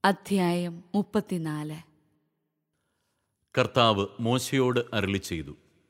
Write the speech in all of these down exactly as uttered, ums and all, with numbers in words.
അധ്യായം മുപ്പത്തിനാല്. കർത്താവ് മോശയോട് അരുളിച്ചെയ്തു,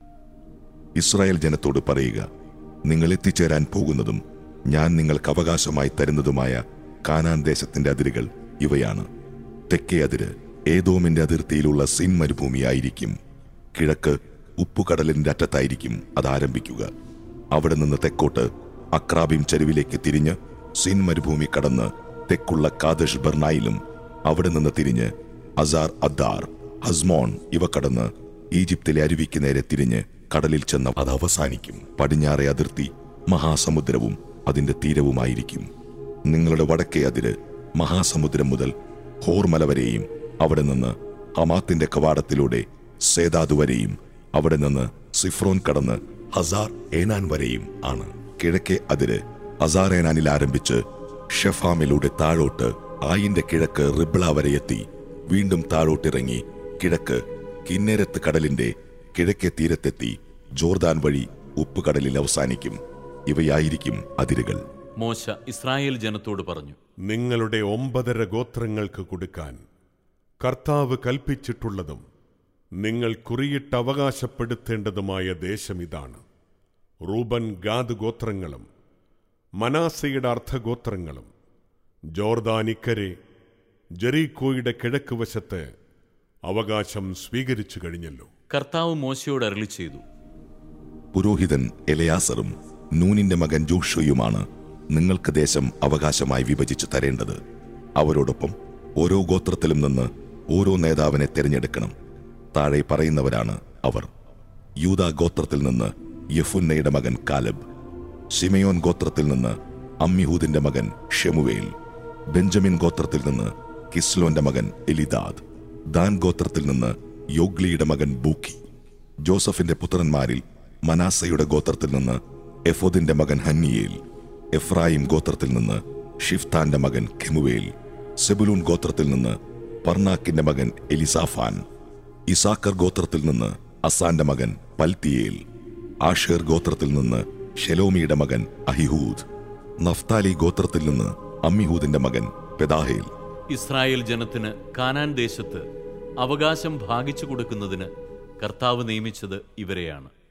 ഇസ്രായേൽ ജനത്തോട് പറയുക, നിങ്ങൾ എത്തിച്ചേരാൻ പോകുന്നതും ഞാൻ നിങ്ങൾക്ക് അവകാശമായി തരുന്നതുമായ കാനാൻ ദേശത്തിന്റെ അതിരുകൾ ഇവയാണ്. തെക്കേ അതിര് ഏദോമിന്റെ അതിർത്തിയിലുള്ള സിൻ മരുഭൂമിയായിരിക്കും. കിഴക്ക് ഉപ്പുകടലിന്റെ അറ്റത്തായിരിക്കും അത് ആരംഭിക്കുക. അവിടെ നിന്ന് തെക്കോട്ട് അക്രാബിം ചരിവിലേക്ക് തിരിഞ്ഞ് സിൻ മരുഭൂമി കടന്ന് തെക്കുള്ള കാദഷ് ബർണായിലും അവിടെ നിന്ന് തിരിഞ്ഞ് അസാർ അദ്ദാർ, ഹസ്മോൺ ഇവ കടന്ന് ഈജിപ്തിലെ അരുവിക്ക് നേരെ തിരിഞ്ഞ് കടലിൽ ചെന്ന് അത് അവസാനിക്കും. പടിഞ്ഞാറേ അതിർത്തി മഹാസമുദ്രവും അതിന്റെ തീരവുമായിരിക്കും. നിങ്ങളുടെ വടക്കേ അതിര് മഹാസമുദ്രം മുതൽ ഹോർമല വരെയും അവിടെ നിന്ന് ഹമാത്തിന്റെ കവാടത്തിലൂടെ സേദാദ് വരെയും അവിടെ നിന്ന് സിഫ്രോൻ കടന്ന് ഹസാർ ഏനാൻ വരെയും ആണ്. കിഴക്കേ അതിര് ഹസാർ ഏനാനിൽ ആരംഭിച്ച് ഷെഫാമിലൂടെ താഴോട്ട് ആയിന്റെ കിഴക്ക് റിബ്ള വരെ എത്തി വീണ്ടും താഴോട്ടിറങ്ങി കിഴക്ക് കിന്നേരത്ത് കടലിന്റെ കിഴക്കേ തീരത്തെത്തി ജോർദാൻ വഴി ഉപ്പുകടലിൽ അവസാനിക്കും. ഇവയായിരിക്കും അതിരുകൾ. മോശ ഇസ്രായേൽ ജനത്തോട് പറഞ്ഞു, നിങ്ങളുടെ ഒമ്പതര ഗോത്രങ്ങൾക്ക് കൊടുക്കാൻ കർത്താവ് കൽപ്പിച്ചിട്ടുള്ളതും നിങ്ങൾ കുറിയിട്ട് അവകാശപ്പെടുത്തേണ്ടതുമായ ദേശം ഇതാണ്. റൂബൻ ഗാദ് ഗോത്രങ്ങളും മനാസയുടെ അർദ്ധഗോത്രങ്ങളും ജോർദാനിക്കരെ ജെറീക്കോയുടെ കിഴക്ക് വശത്ത് അവകാശം സ്വീകരിച്ചു കഴിഞ്ഞല്ലോ. കർത്താവ് മോശയോട് അരുളിച്ചെയ്തു, പുരോഹിതൻ എലയാസറും നൂനിന്റെ മകൻ ജോഷുവയുമാണ് നിങ്ങൾക്ക് ദേശം അവകാശമായി വിഭജിച്ചു തരേണ്ടത്. അവരോടൊപ്പം ഓരോ ഗോത്രത്തിലും നിന്ന് ഓരോ നേതാവിനെ തിരഞ്ഞെടുക്കണം. താഴെ പറയുന്നവരാണ് അവർ: യൂദാ ഗോത്രത്തിൽ നിന്ന് യെഫുന്നയുടെ മകൻ കാലബ്, ശിമയോൻ ഗോത്രത്തിൽ നിന്ന് അമ്മിഹൂദിന്റെ മകൻ ഷെമുവേൽ, ബെഞ്ചമിൻ ഗോത്രത്തിൽ നിന്ന് കിസ്ലോന്റെ മകൻ എലിദാദ്, ദാൻ ഗോത്രത്തിൽ നിന്ന് യോഗ്ലിയുടെ മകൻ ബൂക്കി, ജോസഫിന്റെ പുത്രന്മാരിൽ മനാസയുടെ ഗോത്രത്തിൽ നിന്ന് എഫോദിന്റെ മകൻ ഹന്നിയേൽ, എഫ്രായിം ഗോത്രത്തിൽ നിന്ന് ഷിഫ്താന്റെ മകൻ കെമുവേൽ, സെബുലൂൻ ഗോത്രത്തിൽ നിന്ന് പർനാക്കിന്റെ മകൻ എലിസാഫാൻ, ഇസാക്കർ ഗോത്രത്തിൽ നിന്ന് അസാന്റെ മകൻ പൽത്തിയേൽ, ആഷേർ ഗോത്രത്തിൽ നിന്ന് ഷെലോമിയുടെ മകൻ അഹിഹൂദ്, നഫ്താലി ഗോത്രത്തിൽ നിന്ന് അമ്മിഹൂദിന്റെ മകൻ പെദാഹേൽ. ഇസ്രായേൽ ജനത്തിന് കാനാൻ ദേശത്ത് അവകാശം ഭാഗിച്ചു കൊടുക്കുന്നതിന് കർത്താവ് നിയമിച്ചത് ഇവരെയാണ്.